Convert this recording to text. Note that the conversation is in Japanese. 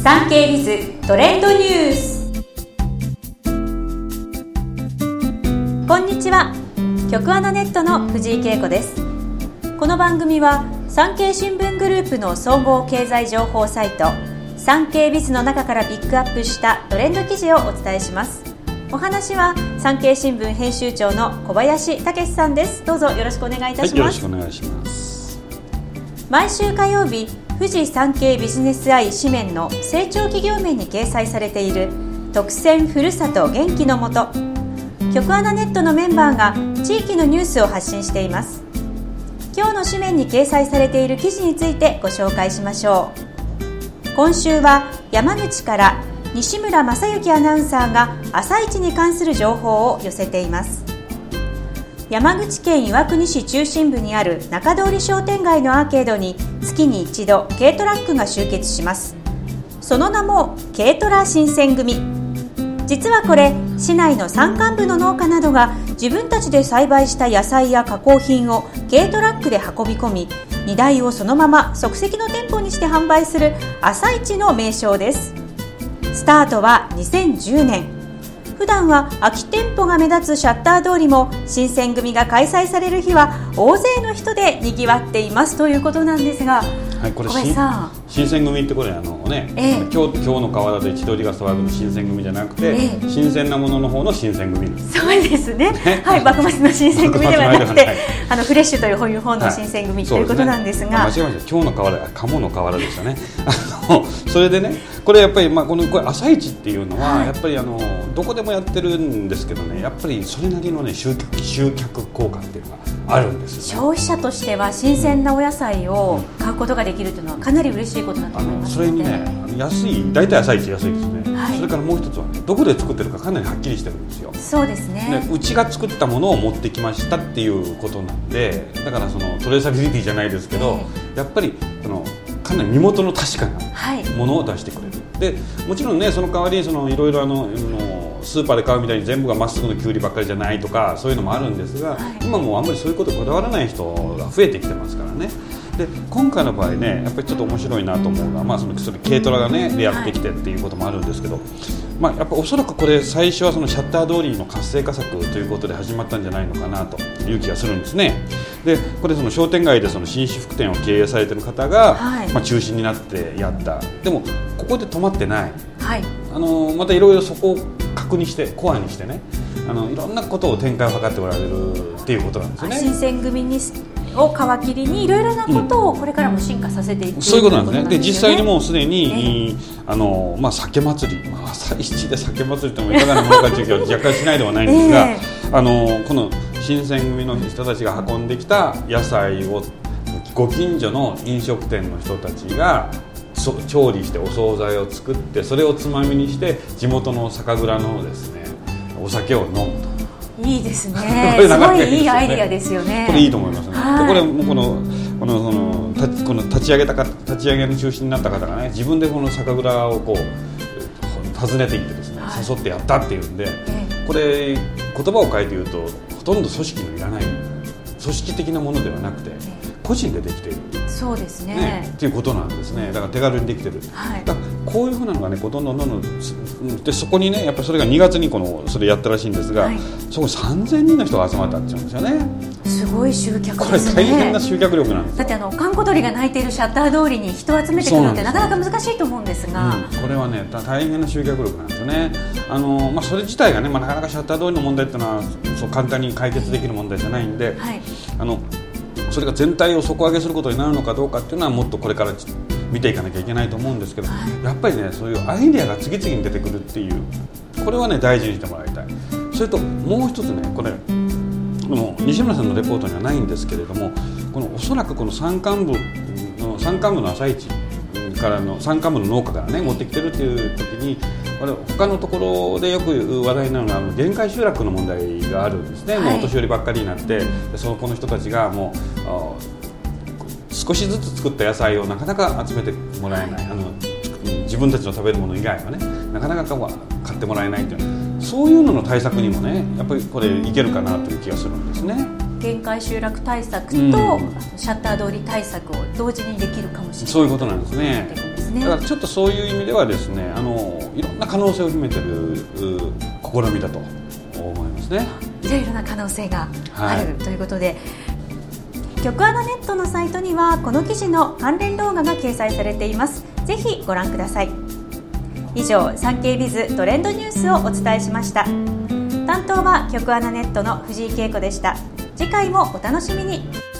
産経ビズトレンドニュース。こんにちは、局アナネットの藤井恵子です。この番組は産経新聞グループの総合経済情報サイト産経ビズの中からピックアップしたトレンド記事をお伝えします。お話は産経新聞編集長の小林武史さんです。どうぞよろしくお願いいたします。 よろしくお願いします。 毎週火曜日、富士山系ビジネスアイ紙面の成長企業面に掲載されている特選ふるさと元気のもと、局アナネットのメンバーが地域のニュースを発信しています。今日の紙面に掲載されている記事についてご紹介しましょう。今週は山口から西村正幸アナウンサーが朝市に関する情報を寄せています。山口県岩国市中心部にある中通り商店街のアーケードに月に一度軽トラックが集結します。その名も軽トラ新鮮組。実はこれ、市内の山間部の農家などが自分たちで栽培した野菜や加工品を軽トラックで運び込み、荷台をそのまま即席の店舗にして販売する朝市の名称です。スタートは2010年。普段は空き店舗が目立つシャッター通りも新選組が開催される日は大勢の人で賑わっていますということなんですが、 はい、これ小林さん、 新選組ってこれ今日の川原で千鳥が騒ぐの新選組じゃなくて、新鮮なものの方の新選組。 そうですね、はい、幕末の新選組ではなくてフレッシュという方の新選組、ということなんですが、 間違えました。今日の川原、鴨の川原でしたねそれでね、これやっぱり、これ朝市っていうのは、やっぱりどこでもやってるんですけどね、やっぱりそれなりのね集客効果っていうのがあるんですよね。 消費者としては新鮮なお野菜を買うことができるというのはかなり嬉しいことだと思います。 それにね、大体朝市安いですね、 はい、 それからもう一つはね、どこで作ってるかかなりはっきりしてるんですよ。 そうですね。 うちが作ったものを持ってきましたっていうことなんで、だからそのトレーサビリティじゃないですけど、やっぱりかなり身元の確かなものを出してくれる、でもちろんね、その代わりいろいろスーパーで買うみたいに全部がまっすぐのきゅうりばっかりじゃないとか、そういうのもあるんですが、今もうあんまりそういうことこだわらない人が増えてきてますからね。で今回の場合ね、やっぱりちょっと面白いなと思うのは、その軽トラがねでやってきてっていうこともあるんですけど、やっぱおそらくこれ最初はそのシャッター通りの活性化策ということで始まったんじゃないのかなという気がするんですね。でこれその商店街でその紳士服店を経営されている方が、中心になってやった。でもここで止まってない、またいろいろそこを確認してコアにしてね、いろんなことを展開を図っておられるっていうことなんですよね。 新選組を皮切りにいろいろなことをこれからも進化させていく、 そういうことなんですね。で実際にもうすでに、酒祭り、朝一で酒祭りってもいかがなものかという気は若干しないではないんですが、この新選組の人たちが運んできた野菜をご近所の飲食店の人たちが調理してお惣菜を作って、それをつまみにして地元の酒蔵のですねお酒を飲むと。 いいですねすごいいいアイディアですよね。 これいいと思いますね。でこれこの立ち上げの中心になった方がね、自分でこの酒蔵を訪ねていってですね、誘ってやったっていうんで、これ言葉を変えて言うと、ほとんど組織のいらない組織的なものではなくて、個人でできている、 そうですねっていうことなんですね。だから手軽にできてる、だからこういうふうなのがね、どんどんで、そこにね、やっぱりそれが2月にそれやったらしいんですが、そこ3000人の人が集まったっていうんですよね。 すごい集客これですね。 大変な集客力なんです。 だって閑古鳥が鳴いているシャッター通りに人を集めてくるのってなかなか難しいと思うんですが、 これはね大変な集客力なんですよね。それ自体がね、なかなかシャッター通りの問題っていうのはそう簡単に解決できる問題じゃないんで、それが全体を底上げすることになるのかどうかっていうのはもっとこれから見ていかなきゃいけないと思うんですけど、やっぱりね、そういうアイデアが次々に出てくるっていう、これはね大事にしてもらいたい。それともう一つね、これ西村さんのレポートにはないんですけれども、おそらくこの山間部の朝市からの山間部の農家からね持ってきてるっていう時に、他のところでよく話題になるのは限界集落の問題があるんですね。もうお年寄りばっかりになって、この人たちがもう少しずつ作った野菜をなかなか集めてもらえない、自分たちの食べるもの以外はねなかなか買ってもらえないという、そういうのの対策にもね、やっぱりこれいけるかなという気がするんですね。 限界集落対策と、シャッター通り対策を同時にできるかもしれない、 そういうことなんですね。 ですね。 だからちょっとそういう意味ではですね、いろんな可能性を秘めている試みだと思いますね。 いろいろな可能性がある、ということで、局アナネットのサイトにはこの記事の関連動画が掲載されています。ぜひご覧ください。以上、産経ビズトレンドニュースをお伝えしました。担当は局アナネットの藤井恵子でした。次回もお楽しみに。